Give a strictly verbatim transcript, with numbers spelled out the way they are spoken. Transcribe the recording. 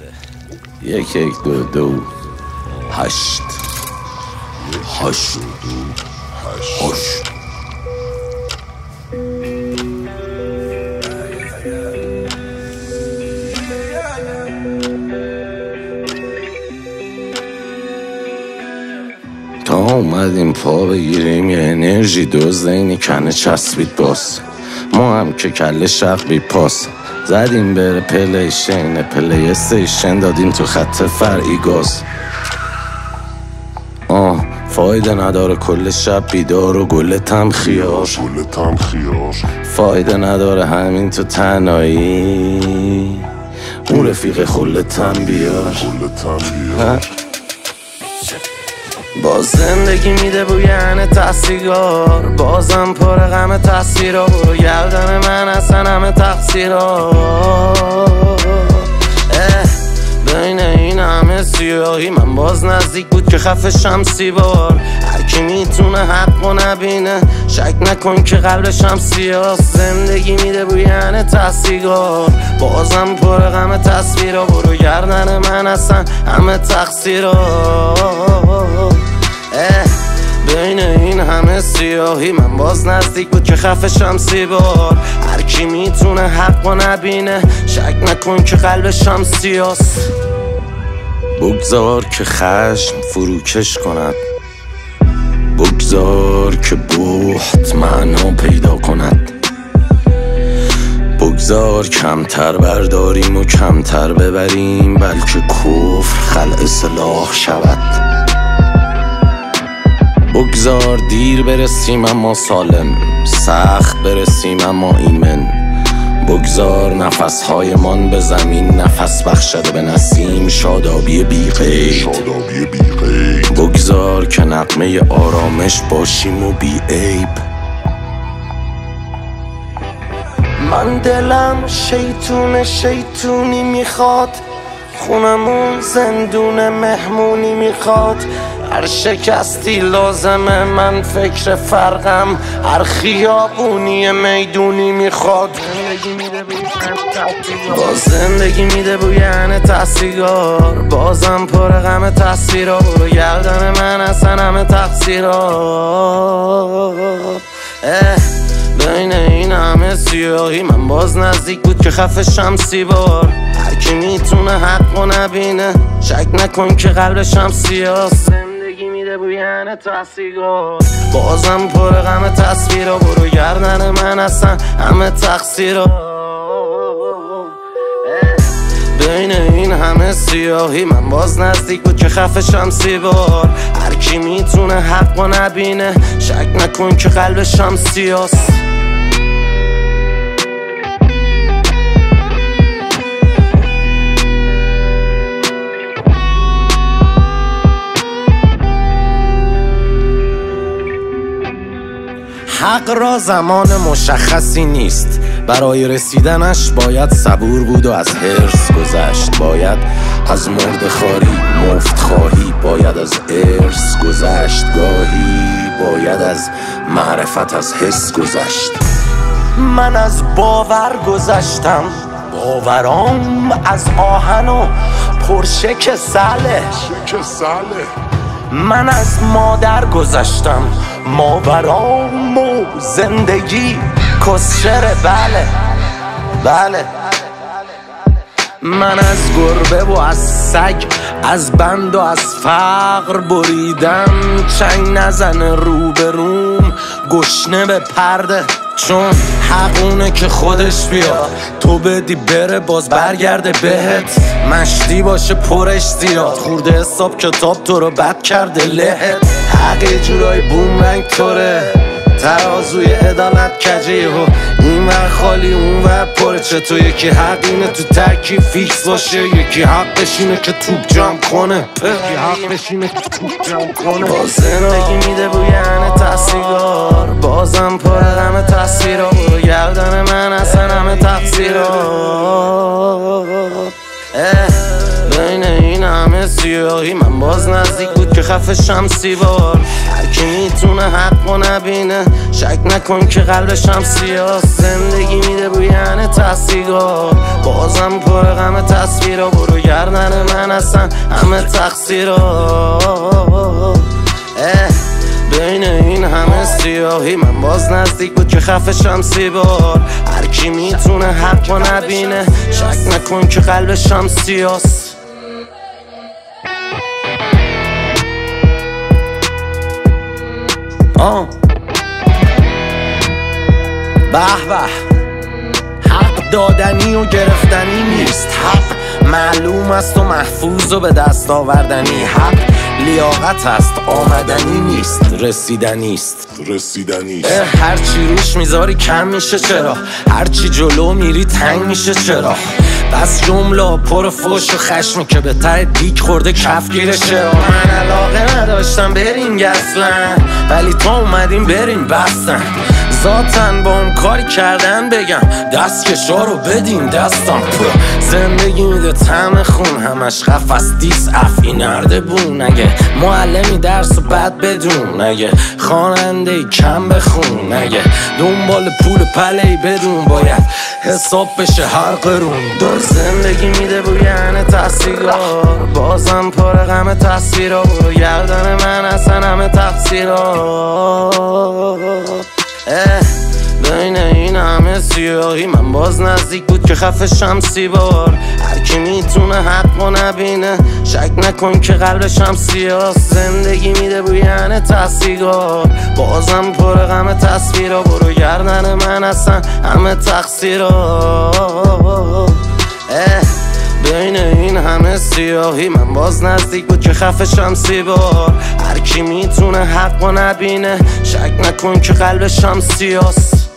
یک یک دو دو هشت هشت هشت تا اومدیم پا بگیریم یه انرژی دزد اینی کنه چسبید باز ما هم که کل شق بی پاس زدیم بره پلیشن پلی استیشن دادیم تو خط فرعی گاز آه فایده نداره کل شب بیدار و گل تم خیار فایده نداره همین تو تنهایی اون رفیق خلتم بیار باز زندگی میده بوی هنه تحصیلگار بازم پر غم تصویرها برو گردن من اصلا همه تقصیرها بین این همه سیاهی من باز نزدیک بود که خفه شمسی بار هرکی میتونه حق و نبینه شک نکن که قلبشم سیاست زندگی میده بوی هنه تحصیلگار بازم پر غم تصویرها برو گردن من اصلا همه تقصیرها بین این همه سیاهی من باز نزدیک بود که خفه شمسی بار هرکی میتونه حق و نبینه شک نکن که قلبشم سیاست بگذار که خشم فروکش کند بگذار که بحت معنا پیدا کند بگذار کمتر برداریم و کمتر ببریم بلکه کفر خلع سلاح شود بگذار دیر برسیم اما سالم سخت برسیم اما ایمن بگذار نفسهای من به زمین نفس بخشد به نسیم شادابی بی قید بگذار که نغمه آرامش باشیم و بی عیب من دلم شیطون شیطونی میخواد خونمون زندون مهمونی میخواد هر شکستی لازمه من فکر فرقم هر خیابونی میدونی میخواد باز زندگی میده بوی هنه تحصیلگار بازم پر غم تصویرها برو گردن من اصلا همه تقصیرها بین این همه سیاهی من باز نزدیک بود که خفه شمسی بار هرکی میتونه حق و نبینه شک نکن که قلبشم سیاست زندگی میده بوی هنه تحصیلگار بازم پر غم تصویرها برو گردن من اصلا همه تقصیرها بین این همه سیاهی من باز نزدیک بود که خفه شمسی بار هرکی میتونه حق و نبینه شک نکن که قلبشم سیاست حق را زمان مشخصی نیست برای رسیدنش باید صبور بود و از حرص گذشت باید از مرد خاری مفت خواهی باید از ارث گذشت گاهی باید از معرفت از حس گذشت من از باور گذشتم باورام از آهن و پرشک سله من از مادر گذشتم ماورام و زندگی کسشره بله بله من از گربه و از سگ از بند و از فقر بریدم چنگ نزنه رو به روم گشنه به پرده چون حقونه که خودش بیاد تو بدی بره باز برگرده بهت مشتی باشه پرش زیاد خورده حساب کتاب تو رو بد کرده لهت حق یه جورای بوم رنگ طوره ترازوی عدالت کجه و این ور خالی اون ور پرچه تو یکی حق اینه تو ترکیب فیکس باشه یکی حقش اینه که توپ جمع کنه یکی حقش اینه که توپ جمع کنه باز زندگی میده بوی هنه تحصیلگار بازم پر غم تصویرها برو گردن من اصلا همه تقصیرها بین این همه سیاهی من باز نزدیک بود که که خفه شمسی بار. هر کی میتونه حق و نبینه شک نکن که قلبش هم سیاست. زندگی میده بویانه تحصیلات بازم پر غم تصویرها. برو گردن من اصلا همه تقصیرها. بین این همه سیاهی من باز نزدیک بود که خفه شمسی بار. هر کی میتونه حق و نبینه شک نکن که قلبش هم سیاست. آه به به، حق دادنی و گرفتنی نیست. حق معلوم است و محفوظ و به دست آوردنی. حق لیاقت است آمدنی نیست، رسیدنی است رسیدنی. هرچی روش میذاری کم میشه چرا؟ هرچی جلو میری تنگ میشه چرا؟ بس جمله پر فوش و خشمی که به ته دیک خورده کفگیره چرا؟ من علاقه نداشتم بریم گسلن ولی تو اومدیم بریم بستن. ذاتن با اون کاری کردن بگم دستکشا رو بدین دستم. زندگی میده طعم خون همش قفس دیس افی نرده بون. اگه معلمی درس بد بدون، اگه خواننده کم بخون، اگه دنبال پول پلی بدون باید حساب بشه هر قرون. دور زندگی میده بویانه تحصیلات بازم پر غم تصویرها. برو گردن من اصلا همه تقصیرات. بین این همه سیاهی من باز نزدیک بود که خفه شمسی بار. هر کی میتونه حق و نبینه شک نکن که قلبش هم سیاست. زندگی میده بویانه تحصیلات بازم پر غم تصویرها. برو گردن من اصلا همه تقصیرات. بین این همه سیاهی من باز نزدیک بود که خفه شمسی بار. هر کی میتونه حق و نبینه شک نکن که قلبش هم سیاست.